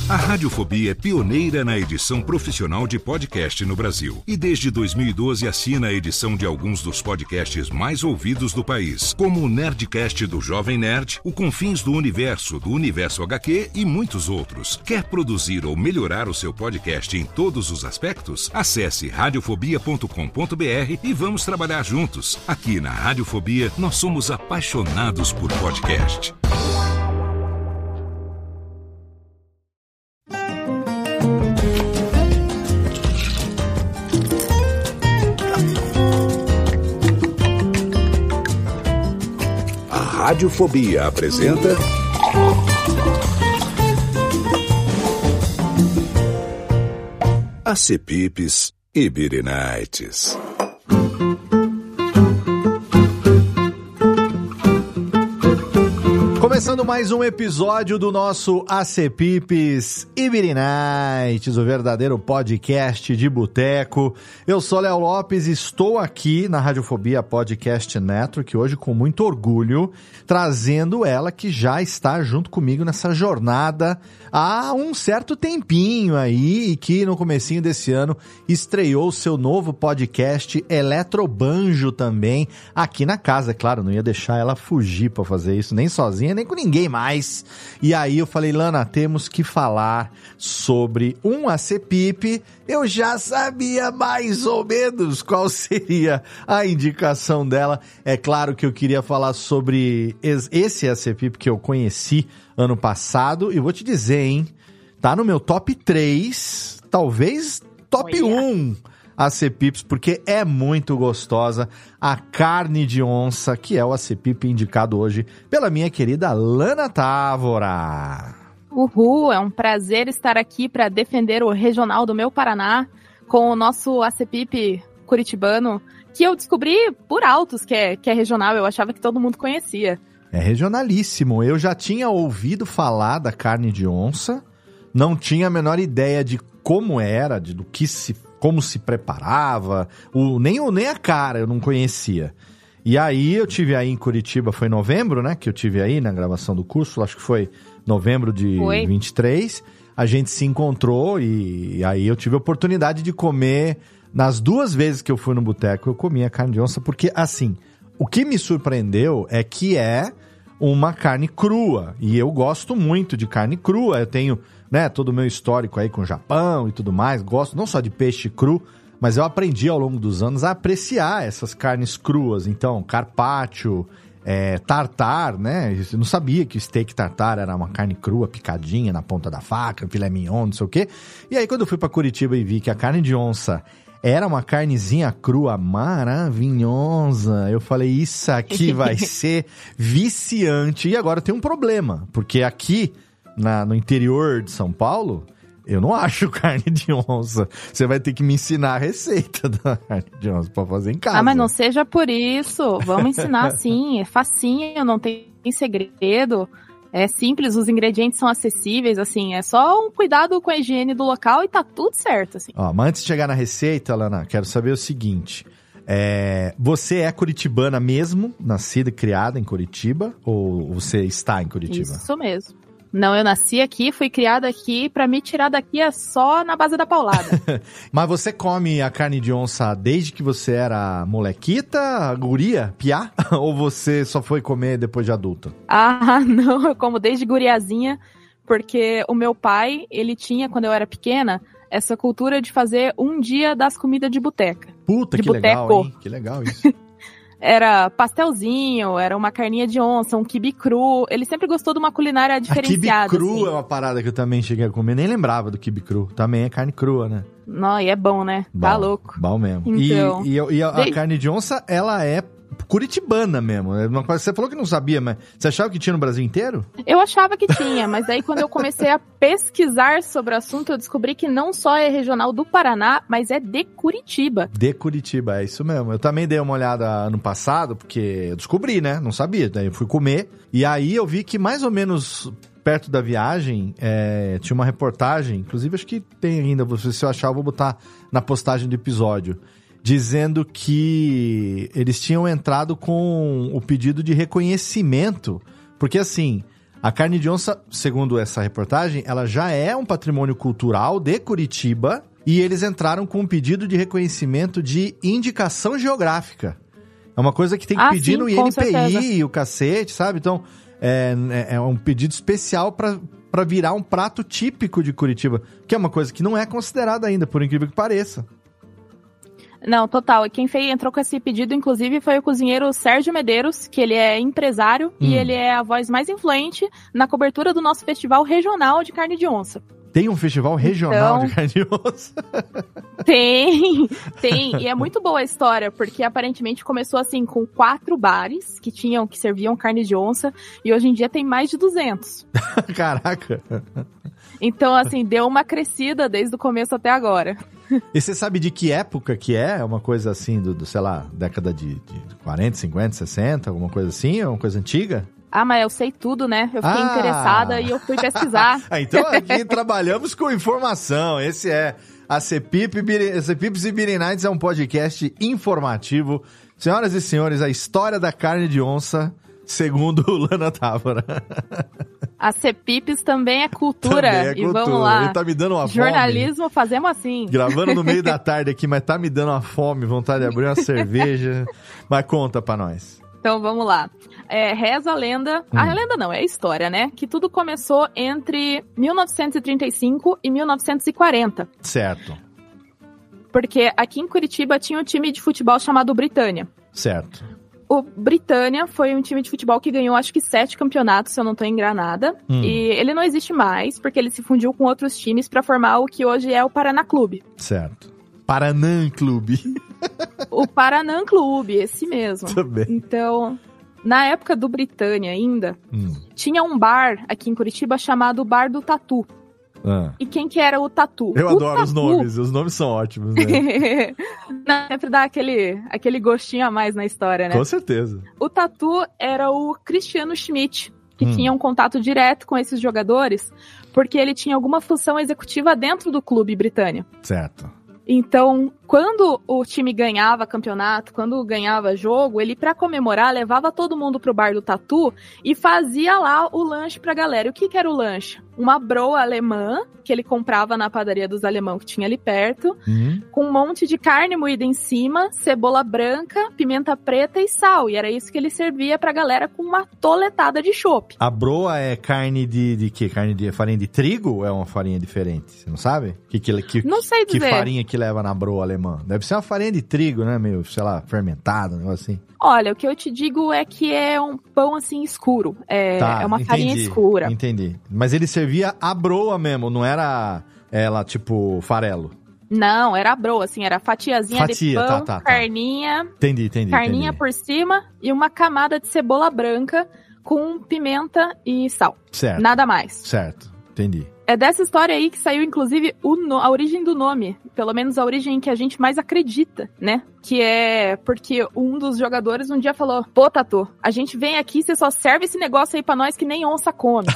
A Radiofobia é pioneira na edição profissional de podcast no Brasil. E desde 2012 assina a edição de alguns dos podcasts mais ouvidos do país, como o Nerdcast do Jovem Nerd, o Confins do Universo HQ e muitos outros. Quer produzir ou melhorar o seu podcast em todos os aspectos? Acesse radiofobia.com.br e vamos trabalhar juntos. Aqui na Radiofobia, nós somos apaixonados por podcast. Radiofobia apresenta Acepipes e Birinites. Começando mais um episódio do nosso Acepipes e Birinites, o verdadeiro podcast de boteco. Eu sou Léo Lopes e estou aqui na Radiofobia Podcast Network, hoje com muito orgulho, trazendo ela que já está junto comigo nessa jornada há um certo tempinho aí e que no comecinho desse ano estreou seu novo podcast Eletrobanjo também aqui na casa. Claro, não ia deixar ela fugir para fazer isso, nem sozinha, nem com ninguém mais. E aí eu falei, Lana, temos que falar sobre um Acepip. Eu já sabia mais ou menos qual seria a indicação dela. É claro que eu queria falar sobre esse Acepip que eu conheci ano passado. E vou te dizer, hein, tá no meu top 3, talvez top 1 Acepips, porque é muito gostosa a carne de onça, que é o Acepip indicado hoje pela minha querida Lana Távora. Uhul, é um prazer estar aqui para defender o regional do meu Paraná com o nosso Acepip curitibano, que eu descobri por altos que é regional, eu achava que todo mundo conhecia. É regionalíssimo, eu já tinha ouvido falar da carne de onça, não tinha a menor ideia de como era, como se preparava, nem a cara eu não conhecia. E aí eu tive aí em Curitiba, foi em novembro, né, que eu tive aí na gravação do curso, acho que foi novembro de 23, a gente se encontrou e aí eu tive a oportunidade de comer, nas 2 vezes que eu fui no boteco, eu comi a carne de onça, porque assim, o que me surpreendeu é que é uma carne crua, e eu gosto muito de carne crua, eu tenho, né, todo o meu histórico aí com o Japão e tudo mais, gosto não só de peixe cru, mas eu aprendi ao longo dos anos a apreciar essas carnes cruas, então carpaccio, tartar, né, eu não sabia que o steak tartar era uma carne crua, picadinha na ponta da faca, filé mignon, não sei o quê, e aí quando eu fui pra Curitiba e vi que a carne de onça era uma carnezinha crua maravilhosa, eu falei, isso aqui vai ser viciante. E agora tem um problema, porque aqui no interior de São Paulo, eu não acho carne de onça. Você vai ter que me ensinar a receita da carne de onça pra fazer em casa. Ah, mas não seja por isso, vamos ensinar sim, é facinho, não tem segredo. É simples, os ingredientes são acessíveis, assim, é só um cuidado com a higiene do local e tá tudo certo, assim. Ó, mas antes de chegar na receita, Lana, quero saber o seguinte, você é curitibana mesmo, nascida e criada em Curitiba, ou você está em Curitiba? Isso mesmo. Não, eu nasci aqui, fui criada aqui, pra me tirar daqui é só na base da paulada. Mas você come a carne de onça desde que você era molequita, guria, piá? Ou você só foi comer depois de adulta? Ah, não, eu como desde guriazinha, porque o meu pai, ele tinha, quando eu era pequena, essa cultura de fazer um dia das comidas de boteca. Puta, que legal, hein? Que legal isso. Era pastelzinho, era uma carninha de onça, um quibe cru. Ele sempre gostou de uma culinária diferenciada. Quibe cru assim. É uma parada que eu também cheguei a comer. Nem lembrava do quibe cru. Também é carne crua, né? Não, e é bom, né? Bom, tá louco. Bom mesmo. Então, e a carne de onça, ela é curitibana mesmo. Você falou que não sabia, mas você achava que tinha no Brasil inteiro? Eu achava que tinha, mas aí quando eu comecei a pesquisar sobre o assunto, eu descobri que não só é regional do Paraná, mas é de Curitiba. De Curitiba, é isso mesmo. Eu também dei uma olhada ano passado, porque eu descobri, né? Não sabia, daí eu fui comer. E aí eu vi que mais ou menos perto da viagem, tinha uma reportagem, inclusive acho que tem ainda, se eu achar eu vou botar na postagem do episódio, dizendo que eles tinham entrado com o pedido de reconhecimento, porque assim, A carne de onça, segundo essa reportagem, ela já é um patrimônio cultural de Curitiba e eles entraram com um pedido de reconhecimento de indicação geográfica. É uma coisa que tem que pedir no INPI e o cacete, sabe? Então, é um pedido especial para virar um prato típico de Curitiba, que é uma coisa que não é considerada ainda, por incrível que pareça. Não, total. Quem entrou com esse pedido, inclusive, foi o cozinheiro Sérgio Medeiros, que ele é empresário e ele é a voz mais influente na cobertura do nosso festival regional de carne de onça. Tem um festival regional de carne de onça? Tem. E é muito boa a história, porque aparentemente começou assim com 4 bares que serviam carne de onça e hoje em dia tem mais de 200. Caraca! Então, assim, deu uma crescida desde o começo até agora. E você sabe de que época que é? É uma coisa assim sei lá, década de 40, 50, 60, alguma coisa assim? É uma coisa antiga? Ah, mas eu sei tudo, né? Eu fiquei interessada e eu fui pesquisar. Então aqui trabalhamos com informação. Esse é a CEPIPs e Beer Nights, é um podcast informativo. Senhoras e senhores, a história da carne de onça, segundo Lana Távora. A CEPIPs também é cultura. Também é cultura. E vamos lá. Ele tá me dando uma Jornalismo fome. fazemos assim. Gravando no meio da tarde aqui, mas tá me dando uma fome, vontade de abrir uma cerveja. Mas conta pra nós. Então vamos lá. Reza a lenda, a lenda não, é a história, né? Que tudo começou entre 1935 e 1940. Certo. Porque aqui em Curitiba tinha um time de futebol chamado Britânia. Certo. O Britânia foi um time de futebol que ganhou acho que 7 campeonatos, se eu não tô enganada. E ele não existe mais, porque ele se fundiu com outros times pra formar o que hoje é o Paraná Clube. Certo. Paranã Clube. O Paranã Clube, esse mesmo. Também. Então, na época do Britânia ainda, tinha um bar aqui em Curitiba chamado Bar do Tatu. E quem que era o Tatu? Eu adoro os nomes são ótimos, né? Sempre dá aquele gostinho a mais na história, né? Com certeza. O Tatu era o Cristiano Schmidt, que tinha um contato direto com esses jogadores, porque ele tinha alguma função executiva dentro do clube Britânia. Certo. Então, quando o time ganhava campeonato, quando ganhava jogo, ele, pra comemorar, levava todo mundo pro bar do Tatu e fazia lá o lanche pra galera. E o que era o lanche? Uma broa alemã, que ele comprava na padaria dos alemão que tinha ali perto, com um monte de carne moída em cima, cebola branca, pimenta preta e sal. E era isso que ele servia pra galera com uma toletada de chopp. A broa é carne de quê? Carne de farinha de trigo ou é uma farinha diferente? Você não sabe? Não sei dizer. Que farinha que leva na broa alemã? Deve ser uma farinha de trigo, né? Meio, sei lá, fermentada, um negócio assim. Olha, o que eu te digo é que é um pão, assim, escuro. É uma farinha escura. Entendi. Mas ele servia a broa mesmo, não era ela, tipo, farelo? Não, era a broa, assim, era fatiazinha de pão, tá. carninha. Entendi. Carninha por cima e uma camada de cebola branca com pimenta e sal. Certo. Nada mais. Certo, entendi. É dessa história aí que saiu, inclusive, a origem do nome. Pelo menos a origem que a gente mais acredita, né? Que é porque um dos jogadores um dia falou: pô, Tatu, a gente vem aqui, você só serve esse negócio aí pra nós que nem onça come.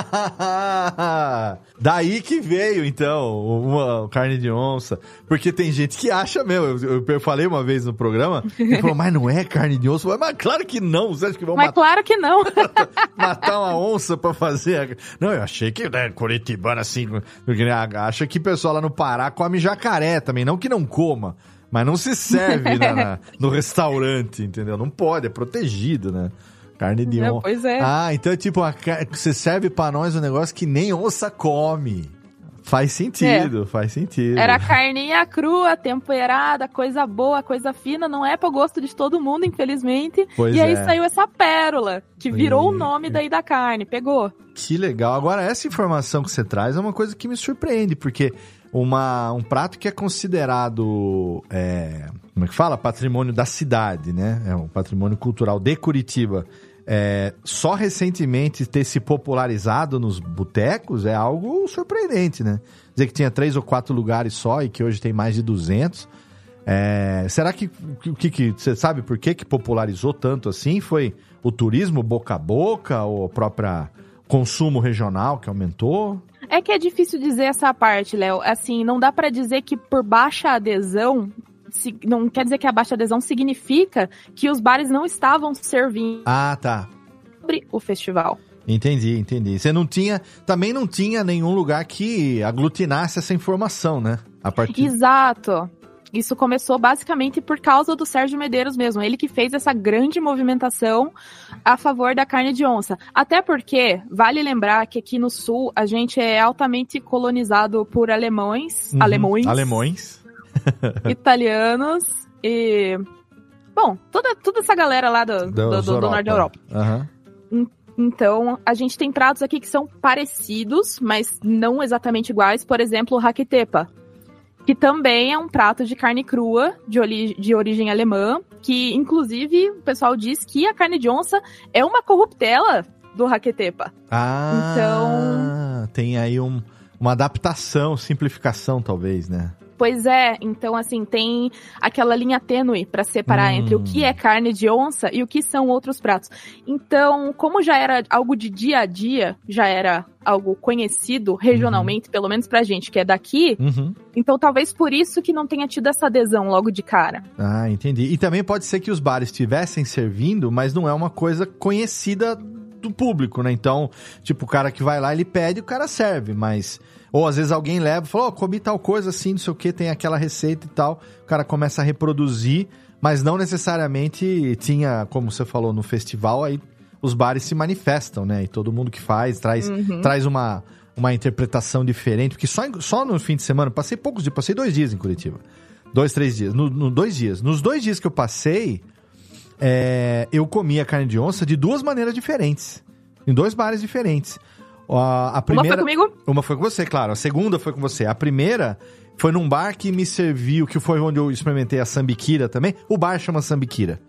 Daí que veio, então, uma carne de onça. Porque tem gente que acha mesmo. Eu falei uma vez no programa, ele falou, mas não é carne de onça? Mas claro que não. Você acha que vão matar? Mas claro que não. Matar uma onça pra fazer... Não, eu achei que, né, curitibano assim... Acha que o pessoal lá no Pará come jacaré também. Não que não coma, mas não se serve no restaurante, entendeu? Não pode, é protegido, né? Carne de onça. Pois é. Ah, então é tipo, você serve pra nós um negócio que nem onça come. Faz sentido, faz sentido. Era carninha crua, temperada, coisa boa, coisa fina, não é pro gosto de todo mundo, infelizmente. Pois e aí saiu essa pérola, que virou o nome daí da carne, pegou. Que legal. Agora, essa informação que você traz é uma coisa que me surpreende, porque um prato que é considerado, como é que fala? Patrimônio da cidade, né? É um patrimônio cultural de Curitiba. Só recentemente ter se popularizado nos botecos é algo surpreendente, né? Dizer que tinha 3 ou 4 lugares só e que hoje tem mais de 200. Será que você sabe por que popularizou tanto assim? Foi o turismo boca a boca ou o próprio consumo regional que aumentou? É que é difícil dizer essa parte, Léo. Assim, não dá pra dizer que por baixa adesão... Não quer dizer que a baixa adesão significa que os bares não estavam servindo tá. sobre o festival. Entendi. Você não tinha, também não tinha nenhum lugar que aglutinasse essa informação, né? Exato. Isso começou basicamente por causa do Sérgio Medeiros mesmo. Ele que fez essa grande movimentação a favor da carne de onça. Até porque, vale lembrar que aqui no Sul, a gente é altamente colonizado por alemães. Italianos e... Bom, toda essa galera lá do norte da Europa. Então, a gente tem pratos aqui que são parecidos, mas não exatamente iguais. Por exemplo, o raquetepa, que também é um prato de carne crua, de origem alemã, que, inclusive, o pessoal diz que a carne de onça é uma corruptela do raquetepa. Então... tem aí uma adaptação, simplificação, talvez, né? Pois é, então assim, tem aquela linha tênue para separar entre o que é carne de onça e o que são outros pratos. Então, como já era algo de dia a dia, já era algo conhecido regionalmente, pelo menos pra gente que é daqui, então talvez por isso que não tenha tido essa adesão logo de cara. Ah, entendi. E também pode ser que os bares estivessem servindo, mas não é uma coisa conhecida do público, né? Então, tipo, o cara que vai lá, ele pede, o cara serve, mas... Ou às vezes alguém leva e fala, comi tal coisa assim, não sei o que, tem aquela receita e tal. O cara começa a reproduzir, mas não necessariamente tinha, como você falou, no festival, aí os bares se manifestam, né? E todo mundo que faz, traz uma interpretação diferente. Porque só no fim de semana, passei 2 dias em Curitiba. 2, 3 dias. 2 dias. Nos 2 dias que eu passei, eu comi a carne de onça de 2 maneiras diferentes. Em 2 bares diferentes. A primeira, uma foi comigo? Uma foi com você, claro. A segunda foi com você. A primeira foi num bar que me serviu, que foi onde eu experimentei a sambiquira também. O bar chama sambiquira.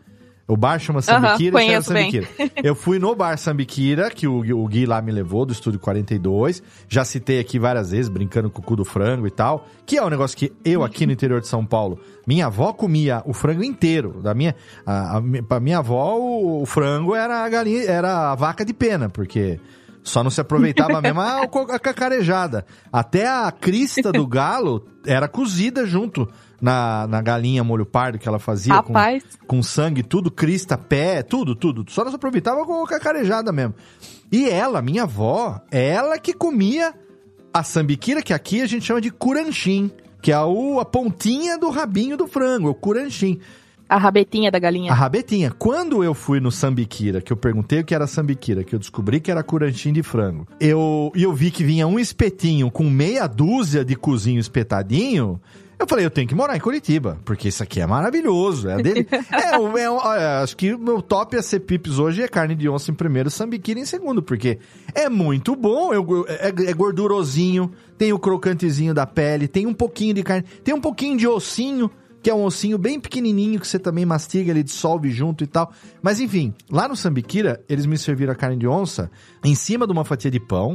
Conheço bem. Eu fui no bar Sambiquira, que o Gui lá me levou, do Estúdio 42. Já citei aqui várias vezes, brincando com o cu do frango e tal. Que é um negócio que eu, aqui no interior de São Paulo, minha avó comia o frango inteiro. Pra minha avó, o frango era a galinha, era a vaca de pena, porque... Só não se aproveitava mesmo a cacarejada. Até a crista do galo era cozida junto na galinha molho pardo que ela fazia. Rapaz. Com sangue, tudo, crista, pé, tudo. Só não se aproveitava com a cacarejada mesmo. E ela, minha avó, ela que comia a sambiquira, que aqui a gente chama de curanchim, que é a pontinha do rabinho do frango, o curanchim. A rabetinha da galinha. A rabetinha. Quando eu fui no sambiquira, que eu perguntei o que era sambiquira, que eu descobri que era curanchim de frango, eu vi que vinha um espetinho com meia dúzia de cozinho espetadinho, eu falei, eu tenho que morar em Curitiba, porque isso aqui é maravilhoso. É dele. Acho que o meu top ACPIPs hoje é carne de onça em primeiro, sambiquira em segundo, porque é muito bom, é gordurosinho, tem o crocantezinho da pele, tem um pouquinho de carne, tem um pouquinho de ossinho, que é um ossinho bem pequenininho que você também mastiga, ele dissolve junto e tal. Mas enfim, lá no sambiquira, eles me serviram a carne de onça em cima de uma fatia de pão,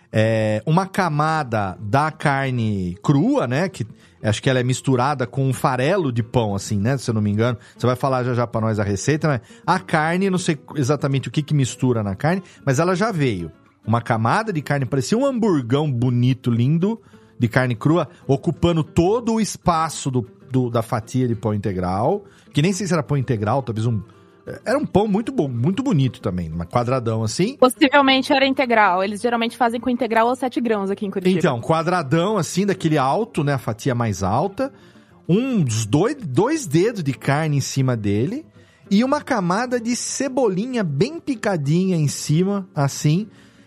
uma camada da carne crua, né, que acho que ela é misturada com um farelo de pão, assim, né, se eu não me engano. Você vai falar já pra nós a receita, né? A carne, não sei exatamente o que mistura na carne, mas ela já veio. Uma camada de carne, parecia um hamburgão bonito, lindo, de carne crua, ocupando todo o espaço da fatia de pão integral, que nem sei se era pão integral, talvez era um pão muito bom, muito bonito também, um quadradão assim. Possivelmente era integral, eles geralmente fazem com integral ou 7 grãos aqui em Curitiba. Então, quadradão assim, daquele alto, né, a fatia mais alta, uns 2 dedos de carne em cima dele, e uma camada de cebolinha bem picadinha em cima, assim,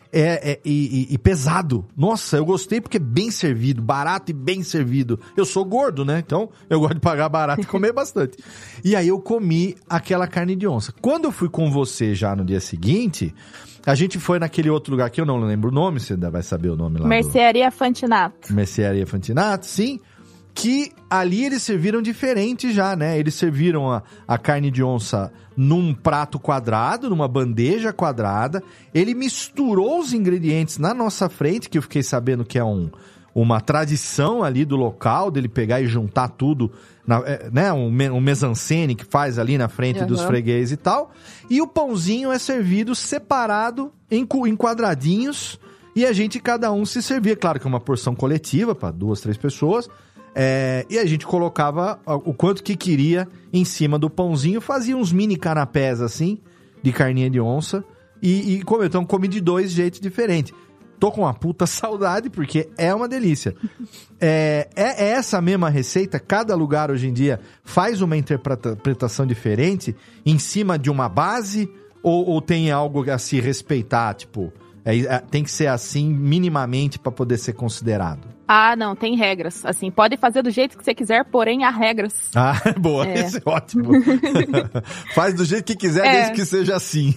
e pesado. Nossa, eu gostei porque é bem servido, barato e bem servido. Eu sou gordo, né? Então eu gosto de pagar barato e comer bastante. E aí eu comi aquela carne de onça. Quando eu fui com você já no dia seguinte, a gente foi naquele outro lugar que eu não lembro o nome, você ainda vai saber o nome lá. Mercearia Fantinato. Mercearia Fantinato, sim. Que ali eles serviram diferente já, né? Eles serviram a carne de onça num prato quadrado, numa bandeja quadrada. Ele misturou os ingredientes na nossa frente, que eu fiquei sabendo que é uma tradição ali do local, dele pegar e juntar tudo, né? Um mise-en-scène que faz ali na frente dos freguês e tal. E o pãozinho é servido separado em quadradinhos, e a gente, cada um, se servia. Claro que é uma porção coletiva para 2, 3 pessoas. E a gente colocava o quanto que queria em cima do pãozinho, fazia uns mini canapés assim, de carninha de onça, E comi, então comi de 2 jeitos diferentes. Tô com uma puta saudade, porque é uma delícia. É essa mesma receita? Cada lugar hoje em dia faz uma interpretação diferente em cima de uma base? Ou tem algo a se respeitar, tipo... tem que ser assim minimamente para poder ser considerado? Ah, não, tem regras. Assim, pode fazer do jeito que você quiser, porém há regras. Ah, boa, isso é ótimo. Faz do jeito que quiser, desde que seja assim.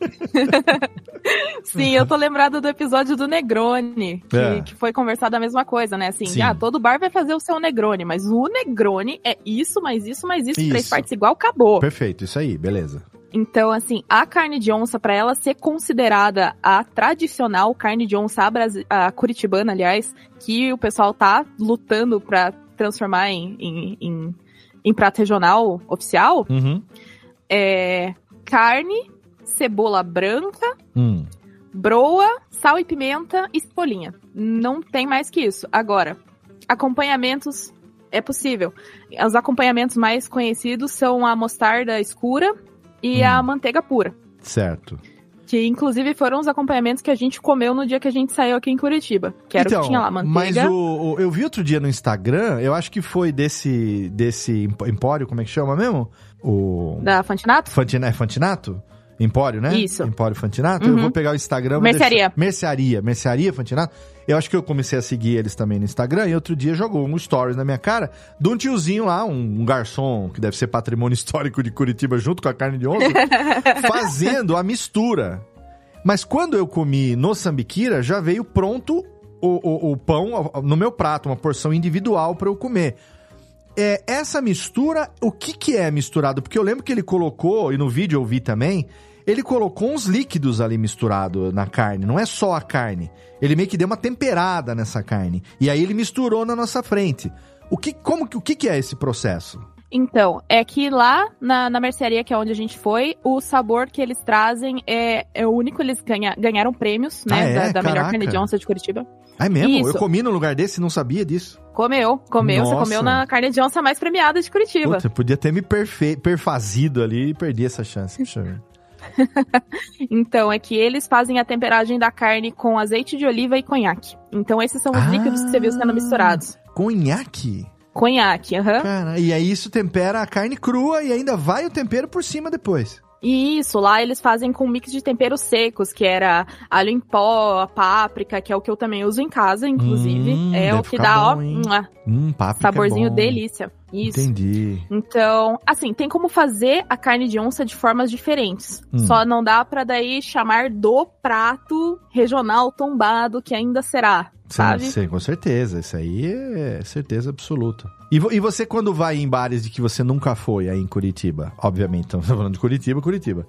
Sim, eu tô lembrada do episódio do Negroni, que foi conversado a mesma coisa, né? Assim, todo bar vai fazer o seu Negroni, mas o Negroni é isso, mais isso, mais isso. 3 partes igual, acabou. Perfeito, isso aí, beleza. Então, assim, a carne de onça, para ela ser considerada a tradicional carne de onça, a curitibana, aliás, que o pessoal tá lutando para transformar em prato regional oficial, é carne, cebola branca, broa, sal e pimenta e cebolinha. Não tem mais que isso. Agora, acompanhamentos é possível. Os acompanhamentos mais conhecidos são a mostarda escura e a manteiga pura. Certo. Que, inclusive, foram os acompanhamentos que a gente comeu no dia que a gente saiu aqui em Curitiba. Que era o que tinha lá, manteiga. Mas eu vi outro dia no Instagram, eu acho que foi desse empório, como é que chama mesmo? Da Fantinato? Fantinato? Empório, né? Isso. Empório Fantinato. Eu vou pegar o Instagram. Mercearia. Mercearia Fantinato. Eu acho que eu comecei a seguir eles também no Instagram e outro dia jogou um stories na minha cara de um tiozinho lá, um garçom, que deve ser patrimônio histórico de Curitiba junto com a carne de onça, fazendo a mistura. Mas quando eu comi no Sambiquira, já veio pronto o pão no meu prato, uma porção individual para eu comer. Essa mistura, o que é misturado? Porque eu lembro que ele colocou, e no vídeo eu vi também, ele colocou uns líquidos ali misturados na carne, não é só a carne. Ele meio que deu uma temperada nessa carne. E aí ele misturou na nossa frente. O que é esse processo? Então, é que lá na mercearia, que é onde a gente foi, o sabor que eles trazem é o único. Eles ganharam prêmios, né, da melhor carne de onça de Curitiba. É mesmo? Isso. Eu comi num lugar desse e não sabia disso. Comeu. Nossa. Você comeu na carne de onça mais premiada de Curitiba. Puta, podia ter me perfazido ali e perdi essa chance. Então, é que eles fazem a temperagem da carne com azeite de oliva e conhaque. Então, esses são os líquidos que você viu sendo misturados. Conhaque? Conhaque, Cara, e aí isso tempera a carne crua e ainda vai o tempero por cima depois. Isso, lá eles fazem com um mix de temperos secos, que era alho em pó, páprica, que é o que eu também uso em casa, inclusive. É o que dá, saborzinho delícia. Isso. Entendi. Então, assim, tem como fazer a carne de onça de formas diferentes. Só não dá pra daí chamar do prato regional tombado, que ainda será, sabe? Sim, com certeza. Isso aí é certeza absoluta. E você, quando vai em bares de que você nunca foi aí em Curitiba, obviamente, estamos falando de Curitiba,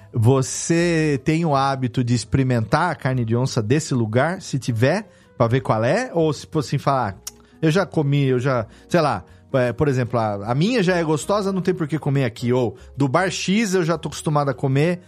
você tem o hábito de experimentar a carne de onça desse lugar, se tiver, pra ver qual é? Ou se assim falar, eu já comi, sei lá, por exemplo, a minha já é gostosa, não tem por que comer aqui. Ou do bar X eu já tô acostumado a comer,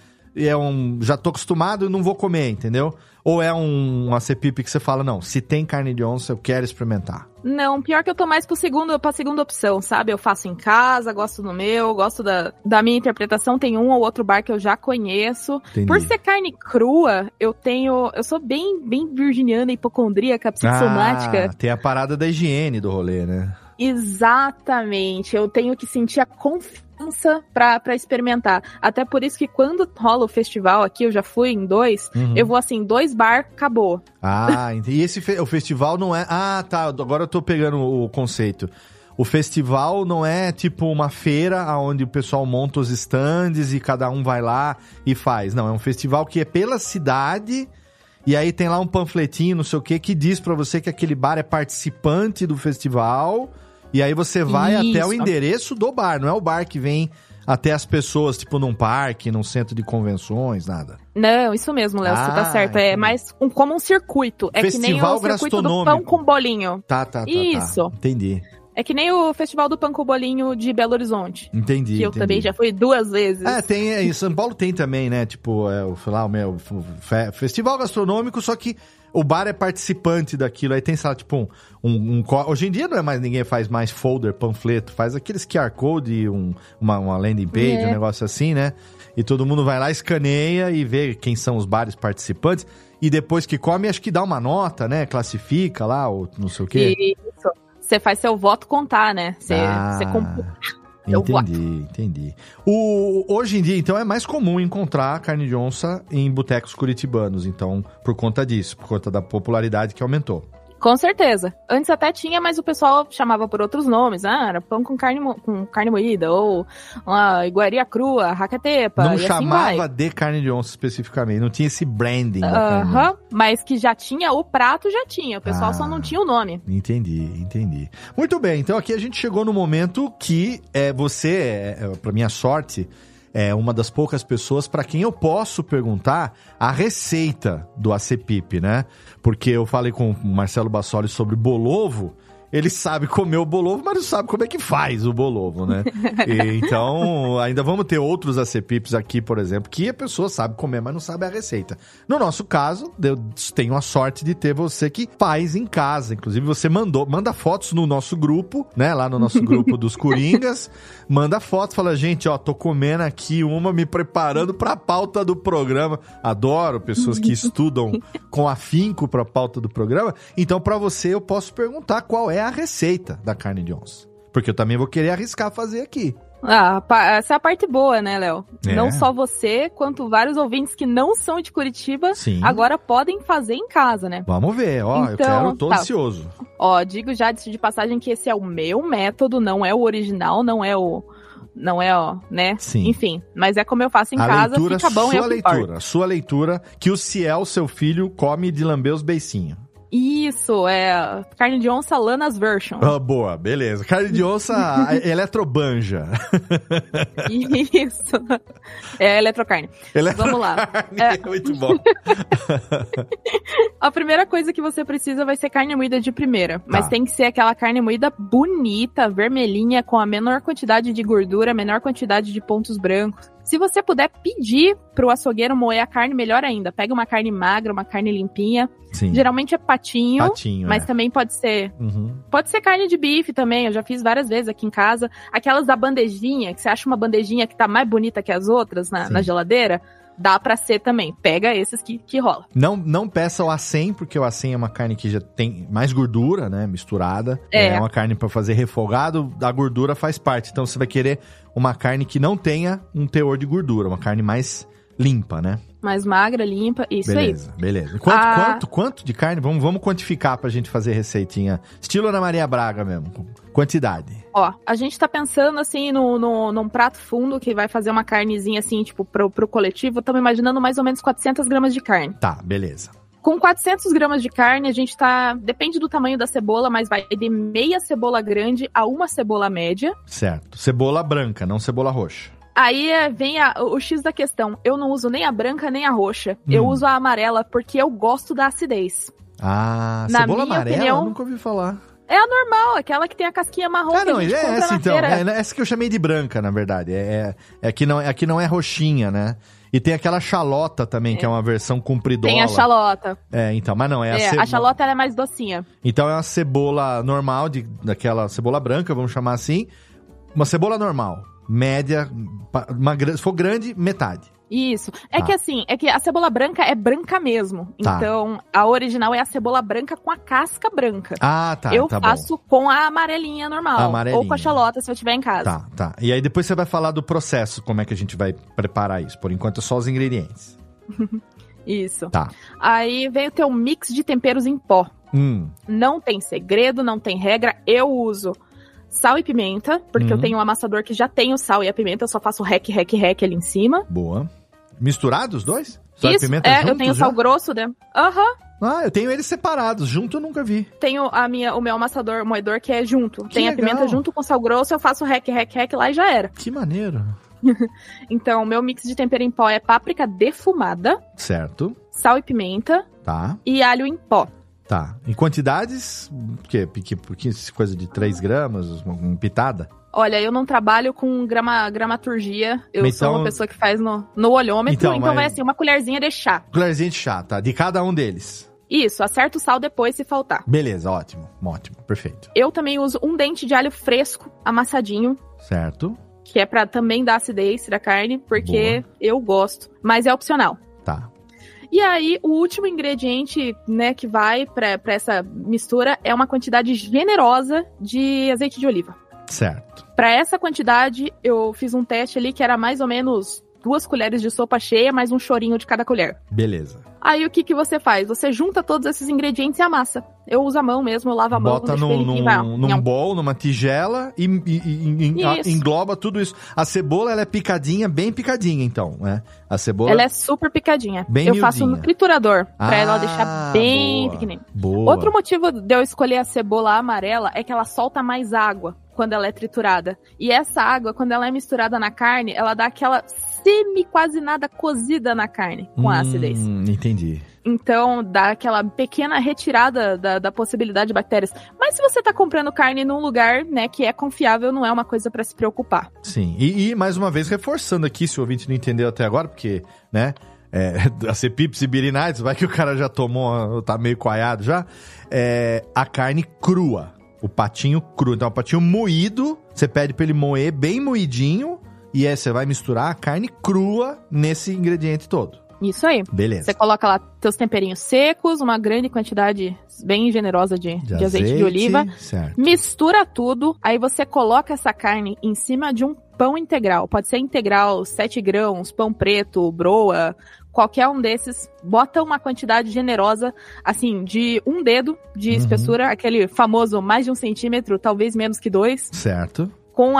já tô acostumado e não vou comer, entendeu? Ou é uma CPIP que você fala, não, se tem carne de onça, eu quero experimentar. Não, pior que eu tô mais pra segunda opção, sabe? Eu faço em casa, gosto do meu, gosto da minha interpretação. Tem um ou outro bar que eu já conheço. Entendi. Por ser carne crua, eu sou bem virginiana, hipocondríaca, psicossomática. Tem a parada da higiene do rolê, né? Exatamente, eu tenho que sentir a confiança pra experimentar. Até por isso que quando rola o festival aqui, eu já fui em 2, eu vou assim, 2 bar, acabou. E o festival não é... tá, agora eu tô pegando o conceito. O festival não é tipo uma feira onde o pessoal monta os stands e cada um vai lá e faz. Não, é um festival que é pela cidade... E aí tem lá um panfletinho, não sei o que diz pra você que aquele bar é participante do festival. E aí você vai até o endereço do bar. Não é o bar que vem até as pessoas, tipo num parque, num centro de convenções, nada. Não, isso mesmo, Léo, você tá certo. É mais como um circuito. É festival que nem o circuito do pão com bolinho. Tá. Isso. Entendi. É que nem o Festival do Pão com Bolinho de Belo Horizonte. Entendi, Que eu também já fui 2 vezes. Em São Paulo tem também, né? Tipo, sei lá, o festival gastronômico, só que o bar é participante daquilo. Aí tem, sei lá, tipo, hoje em dia não é mais, ninguém faz mais folder, panfleto. Faz aqueles QR Code, uma landing page, um negócio assim, né? E todo mundo vai lá, escaneia e vê quem são os bares participantes. E depois que come, acho que dá uma nota, né? Classifica lá, ou não sei o quê. Isso. Você faz seu voto contar, né? Você computa. Entendi. Hoje em dia, então, é mais comum encontrar carne de onça em botecos curitibanos, então, por conta disso, por conta da popularidade que aumentou. Com certeza. Antes até tinha, mas o pessoal chamava por outros nomes. Era pão com carne moída, ou uma iguaria crua, racatepa. Não e chamava assim de carne de onça especificamente, não tinha esse branding. Mas que já tinha, o prato já tinha, o pessoal só não tinha o nome. Entendi. Muito bem, então aqui a gente chegou no momento que você, pra minha sorte, é uma das poucas pessoas para quem eu posso perguntar a receita do ACPIP, né? Porque eu falei com o Marcelo Bassoli sobre bolovo, ele sabe comer o bolovo, mas não sabe como é que faz o bolovo, né? Então, ainda vamos ter outros ACPIPs aqui, por exemplo, que a pessoa sabe comer, mas não sabe a receita. No nosso caso, eu tenho a sorte de ter você que faz em casa. Inclusive, você manda fotos no nosso grupo, né? Lá no nosso grupo dos Coringas. Manda fotos, fala, gente, tô comendo aqui me preparando pra pauta do programa. Adoro pessoas que estudam com afinco pra pauta do programa. Então, pra você, eu posso perguntar qual é a receita da carne de onça. Porque eu também vou querer arriscar fazer aqui. Essa é a parte boa, né, Léo? Não só você, quanto vários ouvintes que não são de Curitiba, agora podem fazer em casa, né? Vamos ver, eu tô ansioso. Digo já de passagem que esse é o meu método, não é o original, não é, né? Sim. Enfim, mas é como eu faço em casa, fica bom e a sua leitura, que o Ciel, seu filho, come de lamber os beicinhos. Isso, é carne de onça Lana's Version. Boa, beleza. Carne de onça eletrobanja. Isso. É eletrocarne. Vamos lá. Muito bom. A primeira coisa que você precisa vai ser carne moída de primeira. Mas tem que ser aquela carne moída bonita, vermelhinha, com a menor quantidade de gordura, a menor quantidade de pontos brancos. Se você puder pedir pro açougueiro moer a carne, melhor ainda. Pega uma carne magra, uma carne limpinha. Sim. Geralmente é patinho, mas também pode ser... Pode ser carne de bife também, eu já fiz várias vezes aqui em casa. Aquelas da bandejinha, que você acha uma bandejinha que tá mais bonita que as outras na geladeira, dá pra ser também. Pega esses que rola. Não peça o A100, porque o A100 é uma carne que já tem mais gordura, né, misturada. É uma carne pra fazer refogado, a gordura faz parte. Então você vai querer uma carne que não tenha um teor de gordura, uma carne mais limpa, né? Mais magra, limpa, isso beleza, aí. Beleza. Quanto de carne? Vamos quantificar pra gente fazer receitinha. Estilo Ana Maria Braga mesmo. Quantidade. A gente tá pensando assim num prato fundo que vai fazer uma carnezinha assim, tipo, pro coletivo. Estamos imaginando mais ou menos 400 gramas de carne. Tá, beleza. Com 400 gramas de carne, a gente depende do tamanho da cebola, mas vai de meia cebola grande a uma cebola média. Certo. Cebola branca, não cebola roxa. Aí vem o X da questão. Eu não uso nem a branca nem a roxa. Eu uso a amarela porque eu gosto da acidez. Cebola amarela? Eu nunca ouvi falar. É a normal, aquela que tem a casquinha marrom que a gente compra essa, na então. feira. Essa que eu chamei de branca, na verdade. Aqui não é roxinha, né? E tem aquela xalota também, que é uma versão compridola. Tem a xalota. Então, mas não, a xalota ela é mais docinha. Então é uma cebola normal, daquela cebola branca, vamos chamar assim. Uma cebola normal, média, se for grande, metade. Isso. É que a cebola branca é branca mesmo. Então, a original é a cebola branca com a casca branca. Eu faço com a amarelinha normal. Ou com a xalota, se eu tiver em casa. Tá. E aí depois você vai falar do processo, como é que a gente vai preparar isso. Por enquanto é só os ingredientes. Isso. Tá. Aí vem o teu mix de temperos em pó. Não tem segredo, não tem regra. Eu uso sal e pimenta, porque eu tenho um amassador que já tem o sal e a pimenta, eu só faço rec ali em cima. Boa. Misturados os dois? Sal Isso, e pimenta juntos, eu tenho sal grosso dentro. Eu tenho eles separados, junto eu nunca vi. Tenho o meu amassador, moedor, que é junto. Tem a pimenta junto com sal grosso, eu faço rec lá e já era. Que maneiro. Então, o meu mix de tempero em pó é páprica defumada. Certo. Sal e pimenta. Tá. E alho em pó. Tá. Em quantidades, o quê? Coisa de 3 gramas, uma pitada? Olha, eu não trabalho com gramaturgia. Eu sou uma pessoa que faz no olhômetro. Então vai assim, uma colherzinha de chá. Colherzinha de chá, tá? De cada um deles. Isso, acerta o sal depois se faltar. Beleza, ótimo, perfeito. Eu também uso um dente de alho fresco, amassadinho. Certo. Que é pra também dar acidez da carne, porque eu gosto. Mas é opcional. Tá. E aí, o último ingrediente, né, que vai pra essa mistura é uma quantidade generosa de azeite de oliva. Certo. Pra essa quantidade, eu fiz um teste ali que era mais ou menos 2 colheres de sopa cheia, mais um chorinho de cada colher. Beleza. Aí o que você faz? Você junta todos esses ingredientes e amassa. Eu uso a mão mesmo, eu lavo a mão. Bota num bowl, numa tigela e engloba tudo isso. A cebola, ela é picadinha, bem picadinha, então, né? A cebola... Ela é super picadinha. Bem eu miudinha. faço no triturador, pra ela deixar bem pequenininha. Boa. Outro motivo de eu escolher a cebola amarela é que ela solta mais água quando ela é triturada. E essa água, quando ela é misturada na carne, ela dá aquela quase nada cozida na carne, com a acidez. Entendi. Então, dá aquela pequena retirada da possibilidade de bactérias. Mas se você tá comprando carne num lugar, né, que é confiável, não é uma coisa pra se preocupar. Sim. E mais uma vez, reforçando aqui, se o ouvinte não entendeu até agora, porque, né, a Acepips e Birinites, vai que o cara já tomou, tá meio coalhado já, a carne crua. O patinho cru. Então, o patinho moído, você pede pra ele moer bem moidinho, e aí você vai misturar a carne crua nesse ingrediente todo. Isso aí. Beleza. Você coloca lá seus temperinhos secos, uma grande quantidade bem generosa de azeite de oliva. Certo. Mistura tudo, aí você coloca essa carne em cima de um pão integral. Pode ser integral, 7 grãos, pão preto, broa, qualquer um desses. Bota uma quantidade generosa, assim, de 1 dedo de espessura, aquele famoso mais de 1 centímetro, talvez menos que 2. Certo. Com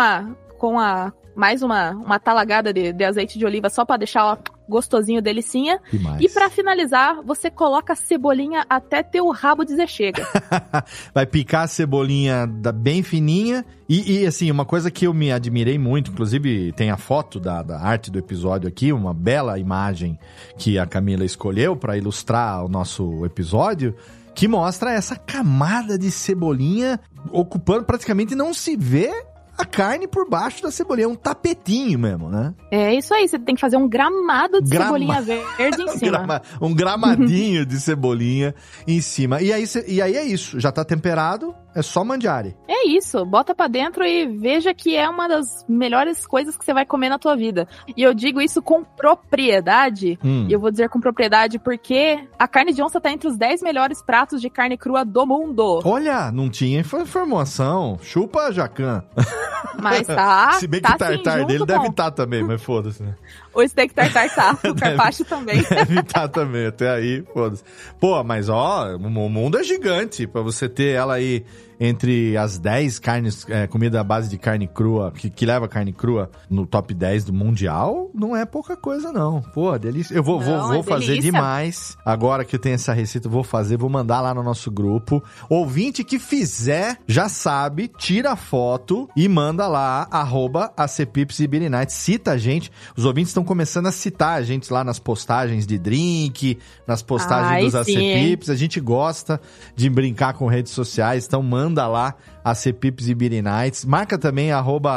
mais uma talagada de azeite de oliva só pra deixar, ó, gostosinho, delicinha. E pra finalizar, você coloca a cebolinha até ter o rabo dizer chega. Vai picar a cebolinha bem fininha. E assim, uma coisa que eu me admirei muito, inclusive tem a foto da arte do episódio aqui, uma bela imagem que a Camila escolheu pra ilustrar o nosso episódio, que mostra essa camada de cebolinha ocupando, praticamente não se vê a carne por baixo da cebolinha, é um tapetinho mesmo, né? É isso aí, você tem que fazer um gramado de cebolinha verde em cima. Um gramadinho de cebolinha em cima. E aí é isso, já tá temperado, é só mandiare. É isso, bota pra dentro e veja que é uma das melhores coisas que você vai comer na tua vida. E eu digo isso com propriedade, e eu vou dizer com propriedade porque a carne de onça tá entre os 10 melhores pratos de carne crua do mundo. Olha, não tinha informação. Chupa, Jacan. Mas tá. Se bem que o tartar dele deve estar também, mas foda-se, né? O steak tartar tá, o carpaccio também. Deve estar também, até aí, foda-se. Pô, mas ó, o mundo é gigante pra você ter ela aí entre as 10 carnes, comida à base de carne crua, que leva carne crua no top 10 do mundial, não é pouca coisa não. Pô, delícia. Eu vou fazer delícia. Demais. Agora que eu tenho essa receita, vou mandar lá no nosso grupo. Ouvinte que fizer, já sabe, tira a foto e manda lá, @Acepips e Birinites. Cita a gente. Os ouvintes estão começando a citar a gente lá nas postagens de drink, nas postagens dos Acepips. A gente gosta de brincar com redes sociais, então manda lá Acepips e Birinites. Marca também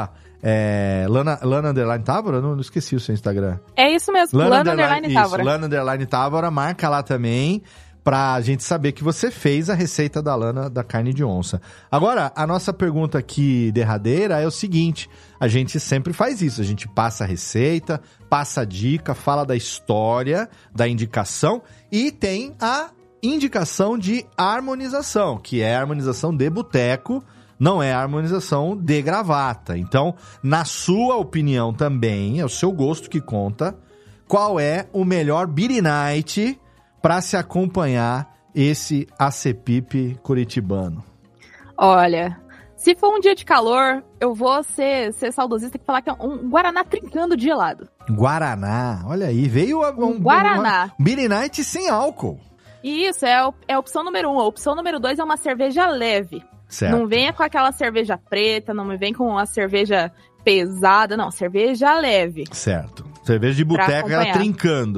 Lana_Távora? Não esqueci o seu Instagram. É isso mesmo, Lana_Távora. Lana_Távora, marca lá também pra gente saber que você fez a receita da Lana da carne de onça. Agora, a nossa pergunta aqui derradeira é o seguinte: a gente sempre faz isso, a gente passa a receita, passa a dica, fala da história, da indicação e tem a indicação de harmonização, que é a harmonização de boteco, não é a harmonização de gravata. Então, na sua opinião também, é o seu gosto que conta, qual é o melhor Birinite para se acompanhar esse Acepip curitibano? Olha, se for um dia de calor, eu vou ser saudosista e falar que é um Guaraná trincando de gelado. Guaraná, olha aí, veio um Guaraná. Birinite sem álcool. Isso, é a opção número 1. A opção número 2 é uma cerveja leve. Certo. Não venha com aquela cerveja preta, não me vem com a cerveja pesada, não. Cerveja leve. Certo. Cerveja de boteca, ela trincando.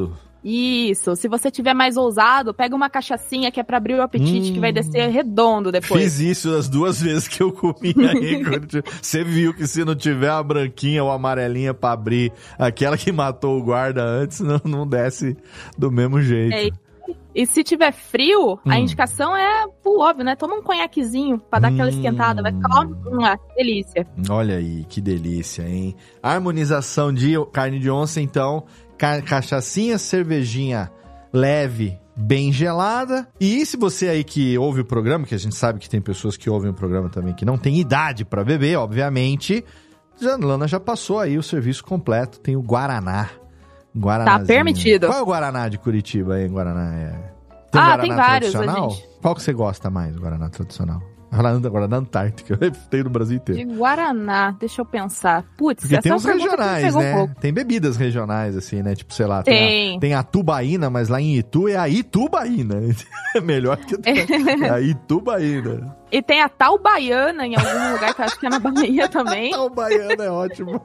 Isso, se você tiver mais ousado, pega uma cachaçinha que é pra abrir o apetite, que vai descer redondo depois. Fiz isso as 2 vezes que eu comi aí. Você viu que se não tiver a branquinha ou a amarelinha pra abrir, aquela que matou o guarda antes, não desce do mesmo jeito. E se tiver frio, a indicação é, óbvio, né? Toma um conhaquezinho pra dar aquela esquentada. Vai ficar uma delícia. Olha aí, que delícia, hein? Harmonização de carne de onça, então, cachaçinha, cervejinha leve, bem gelada. E se você aí que ouve o programa, que a gente sabe que tem pessoas que ouvem o programa também que não tem idade pra beber, obviamente, Lana já passou aí o serviço completo. Tem o Guaraná. Tá permitido. Qual é o Guaraná de Curitiba aí, Guaraná? Tem Guaraná tem vários, tradicional? Qual que você gosta mais, Guaraná tradicional? Guaraná Antártica, tem no Brasil inteiro. De Guaraná, deixa eu pensar. Putz, porque tem os regionais, né? Tem bebidas regionais, assim, né? Tipo, sei lá, tem a tubaína, mas lá em Itu é a Itubaína. É melhor que a Itubaína. E tem a Taubaiana em algum lugar, que eu acho que é na Bahia também. A Taubaiana é ótimo.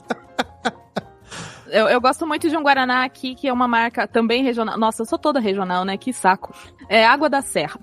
Eu gosto muito de um Guaraná aqui, que é uma marca também regional. Nossa, eu sou toda regional, né? Que saco. É Água da Serra.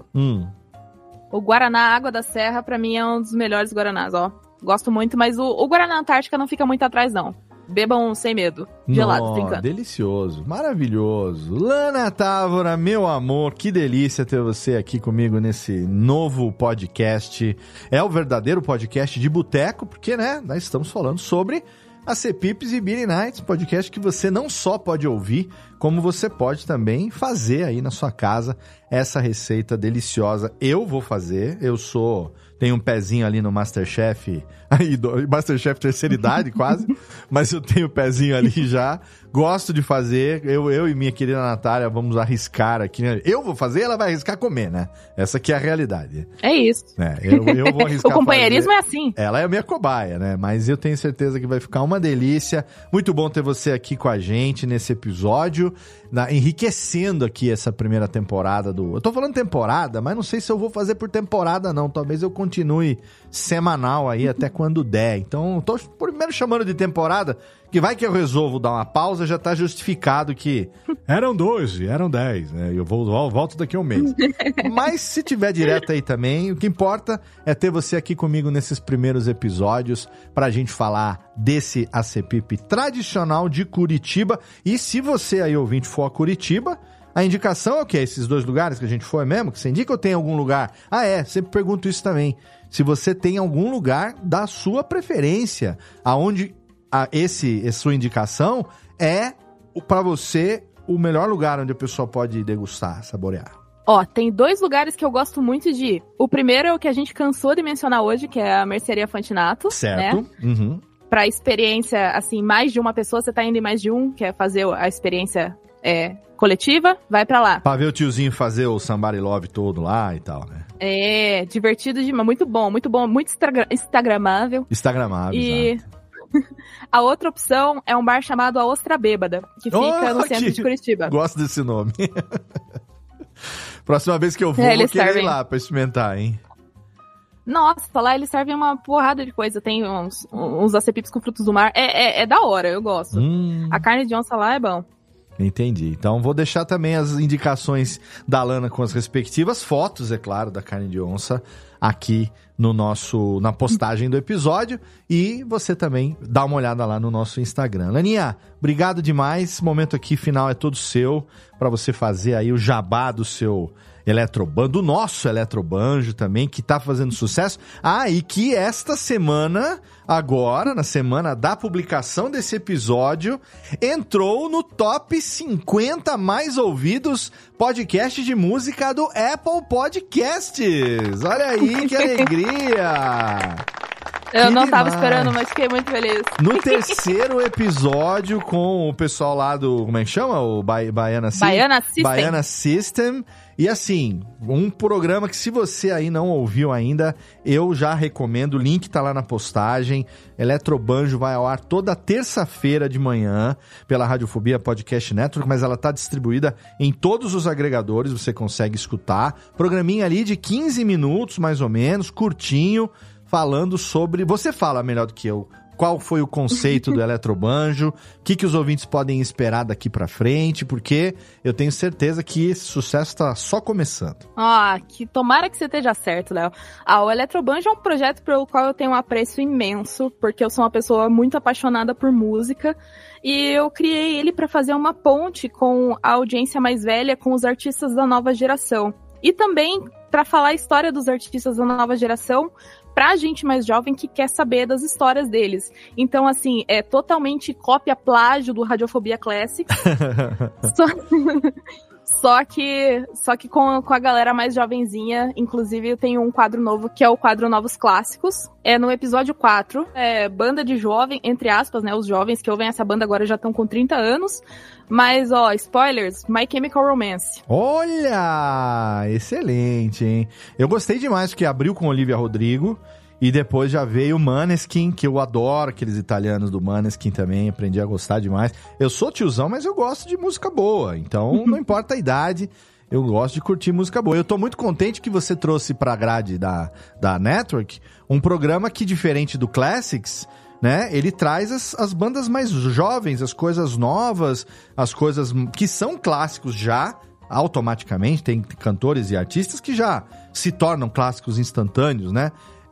O Guaraná Água da Serra, pra mim, é um dos melhores Guaranás, ó. Gosto muito, mas o Guaraná Antártica não fica muito atrás, não. Bebam sem medo. Gelado, brincando. Delicioso, maravilhoso. Lana Távora, meu amor, que delícia ter você aqui comigo nesse novo podcast. É o verdadeiro podcast de boteco, porque, né, nós estamos falando sobre ACPIPs e Beer Nights, podcast que você não só pode ouvir, como você pode também fazer aí na sua casa essa receita deliciosa. Eu vou fazer, tenho um pezinho ali no MasterChef, MasterChef terceira idade quase, mas eu tenho um pezinho ali já, gosto de fazer, eu e minha querida Natália vamos arriscar aqui, né? Eu vou fazer, ela vai arriscar comer, né? Essa aqui é a realidade. É isso. Eu vou arriscar o companheirismo fazer. É assim. Ela é a minha cobaia, né? Mas eu tenho certeza que vai ficar uma delícia. Muito bom ter você aqui com a gente nesse episódio, enriquecendo aqui essa primeira temporada do... Eu tô falando temporada, mas não sei se eu vou fazer por temporada não, talvez eu continue semanal aí até quando der. Então, tô primeiro chamando de temporada, que vai que eu resolvo dar uma pausa, já tá justificado que eram 12, eram 10, né? Eu volto daqui a um mês. Mas se tiver direto aí também, o que importa é ter você aqui comigo nesses primeiros episódios pra gente falar desse ACPIP tradicional de Curitiba. E se você aí, ouvinte, for a Curitiba, a indicação é o quê? Esses 2 lugares que a gente foi mesmo? Que você indica ou tem algum lugar? Sempre pergunto isso também. Se você tem algum lugar da sua preferência, aonde a sua indicação é, pra você, o melhor lugar onde a pessoa pode degustar, saborear. Tem 2 lugares que eu gosto muito de ir. O primeiro é o que a gente cansou de mencionar hoje, que é a Mercearia Fantinato. Certo. Né? Uhum. Pra experiência, assim, mais de uma pessoa, você tá indo em mais de um, quer fazer a experiência coletiva, vai pra lá. Pra ver o tiozinho fazer o Somebody Love todo lá e tal, né? Divertido demais, muito bom, muito instagramável. Instagramável, exato. A outra opção é um bar chamado A Ostra Bêbada, que fica no centro de Curitiba. Gosto desse nome. Próxima vez que eu vou querer ir lá pra experimentar, hein? Nossa, lá eles servem uma porrada de coisa. Tem uns ACPIPs com frutos do mar. É da hora, eu gosto. A carne de onça lá é bom. Entendi. Então vou deixar também as indicações da Lana com as respectivas fotos, é claro, da carne de onça aqui na postagem do episódio, e você também dá uma olhada lá no nosso Instagram. Laninha, obrigado demais. O momento aqui final é todo seu, para você fazer aí o jabá do seu Eletrobanjo, do nosso Eletrobanjo também, que tá fazendo sucesso. E que esta semana, agora, na semana da publicação desse episódio, entrou no top 50 mais ouvidos podcast de música do Apple Podcasts. Olha aí, que alegria! Eu não tava esperando, mas fiquei muito feliz. No terceiro episódio com o pessoal lá do... Como é que chama? O Baiana System. Baiana System. E assim, um programa que se você aí não ouviu ainda, eu já recomendo. O link tá lá na postagem. Eletrobanjo vai ao ar toda terça-feira de manhã pela Radiofobia Podcast Network, mas ela tá distribuída em todos os agregadores, você consegue escutar. Programinha ali de 15 minutos, mais ou menos, curtinho, falando sobre... Você fala melhor do que eu qual foi o conceito do Eletrobanjo, o que os ouvintes podem esperar daqui pra frente, porque eu tenho certeza que esse sucesso tá só começando. Que tomara que você esteja certo, Léo. O Eletrobanjo é um projeto pelo qual eu tenho um apreço imenso, porque eu sou uma pessoa muito apaixonada por música, e eu criei ele para fazer uma ponte com a audiência mais velha, com os artistas da nova geração. E também para falar a história dos artistas da nova geração pra gente mais jovem que quer saber das histórias deles. Então, assim, é totalmente cópia-plágio do Radiofobia Classics. Só que com a galera mais jovenzinha. Inclusive, eu tenho um quadro novo, que é o quadro Novos Clássicos. No episódio 4, banda de jovem, entre aspas, né? Os jovens que ouvem essa banda agora já estão com 30 anos. Mas, spoilers, My Chemical Romance. Olha! Excelente, hein? Eu gostei demais, porque abriu com Olivia Rodrigo. E depois já veio o Måneskin, que eu adoro aqueles italianos do Måneskin também, aprendi a gostar demais. Eu sou tiozão, mas eu gosto de música boa, então não importa a idade, eu gosto de curtir música boa. Eu tô muito contente que você trouxe pra grade da Network um programa que, diferente do Classics, né, ele traz as bandas mais jovens, as coisas novas, as coisas que são clássicos já, automaticamente. Tem cantores e artistas que já se tornam clássicos instantâneos, né?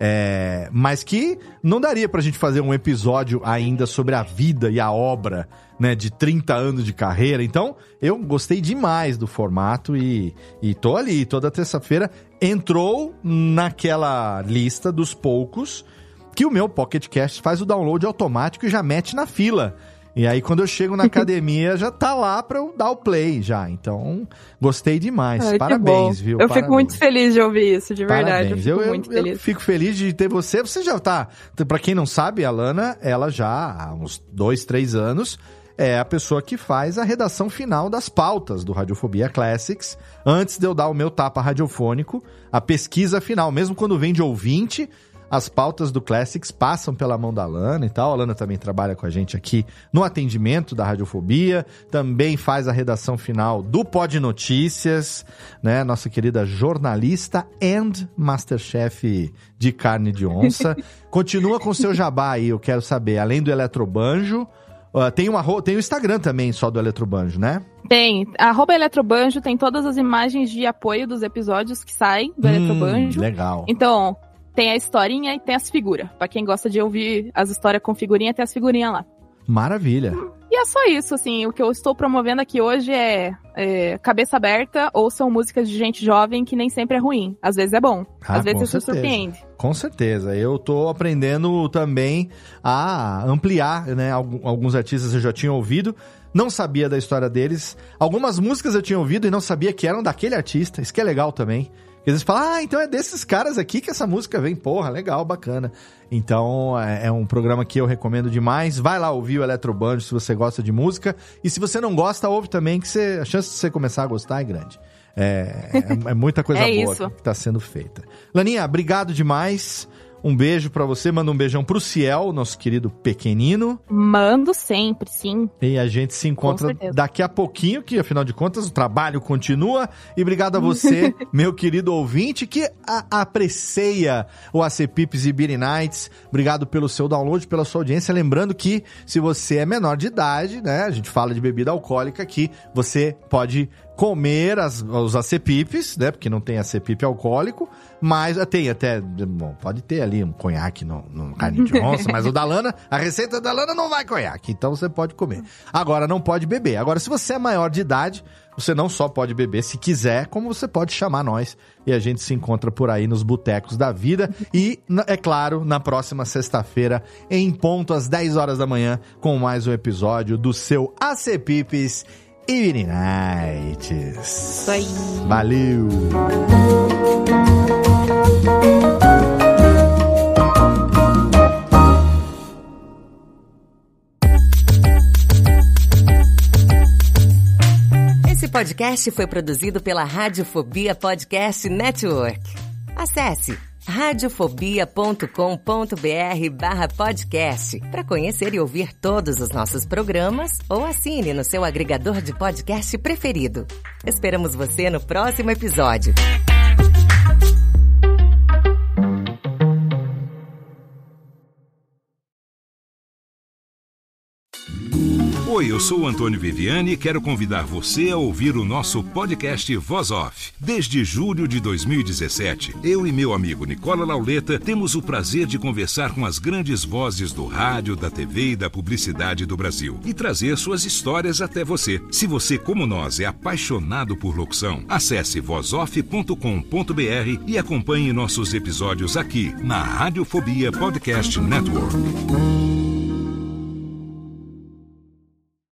Mas que não daria pra gente fazer um episódio ainda sobre a vida e a obra, né, de 30 anos de carreira. Então, eu gostei demais do formato e tô ali, toda terça-feira. Entrou naquela lista dos poucos que o meu Pocket Cast faz o download automático e já mete na fila. E aí, quando eu chego na academia, já tá lá pra eu dar o play já. Então, gostei demais. Parabéns, viu? Eu fico muito feliz de ouvir isso, de verdade. Parabéns. Eu fico muito feliz. Eu fico feliz de ter você. Você já tá... Pra quem não sabe, a Lana, ela já há uns 2, 3 anos é a pessoa que faz a redação final das pautas do Radiofobia Classics. Antes de eu dar o meu tapa radiofônico, a pesquisa final, mesmo quando vem de ouvinte... As pautas do Classics passam pela mão da Lana e tal. A Lana também trabalha com a gente aqui no atendimento da Radiofobia. Também faz a redação final do Pod Notícias, né? Nossa querida jornalista and Masterchef de carne de onça. Continua com o seu jabá aí, eu quero saber. Além do Eletrobanjo, tem o Instagram também só do Eletrobanjo, né? Tem. @Eletrobanjo tem todas as imagens de apoio dos episódios que saem do Eletrobanjo. Legal. Então... Tem a historinha e tem as figuras. Pra quem gosta de ouvir as histórias com figurinha, tem as figurinhas lá. Maravilha. E é só isso, assim. O que eu estou promovendo aqui hoje é cabeça aberta, ouçam músicas de gente jovem, que nem sempre é ruim. Às vezes é bom. Às vezes você se surpreende. Com certeza. Eu tô aprendendo também a ampliar, né? Alguns artistas eu já tinha ouvido. Não sabia da história deles. Algumas músicas eu tinha ouvido e não sabia que eram daquele artista. Isso que é legal também. Porque às vezes falam, então é desses caras aqui que essa música vem. Porra, legal, bacana. Então, é um programa que eu recomendo demais. Vai lá ouvir o Eletrobanjo se você gosta de música. E se você não gosta, ouve também, que a chance de você começar a gostar é grande. É muita coisa boa que tá sendo feita. Laninha, obrigado demais. Um beijo pra você, manda um beijão pro Ciel, nosso querido pequenino. Mando sempre, sim. E a gente se encontra daqui a pouquinho, que afinal de contas o trabalho continua. E obrigado a você, meu querido ouvinte, que aprecia o AC Pips e Beer Nights. Obrigado pelo seu download, pela sua audiência. Lembrando que se você é menor de idade, né, a gente fala de bebida alcoólica aqui, você pode comer os acepipes, né? Porque não tem acepipe alcoólico, mas tem até, bom, pode ter ali um conhaque no carne de onça, mas o da Lana, a receita da Lana não vai conhaque, então você pode comer. Agora, não pode beber. Agora, se você é maior de idade, você não só pode beber se quiser, como você pode chamar nós e a gente se encontra por aí nos botecos da vida. E, é claro, na próxima sexta-feira, em ponto às 10 horas da manhã, com mais um episódio do seu Acepipes e Beer Nights. Isso aí. Valeu! Esse podcast foi produzido pela Radiofobia Podcast Network. Acesse radiofobia.com.br/podcast para conhecer e ouvir todos os nossos programas ou assine no seu agregador de podcast preferido. Esperamos você no próximo episódio. Oi, eu sou o Antônio Viviani e quero convidar você a ouvir o nosso podcast Voz Off. Desde julho de 2017, eu e meu amigo Nicola Lauleta temos o prazer de conversar com as grandes vozes do rádio, da TV e da publicidade do Brasil e trazer suas histórias até você. Se você, como nós, é apaixonado por locução, acesse vozoff.com.br e acompanhe nossos episódios aqui na Radiofobia Podcast Network.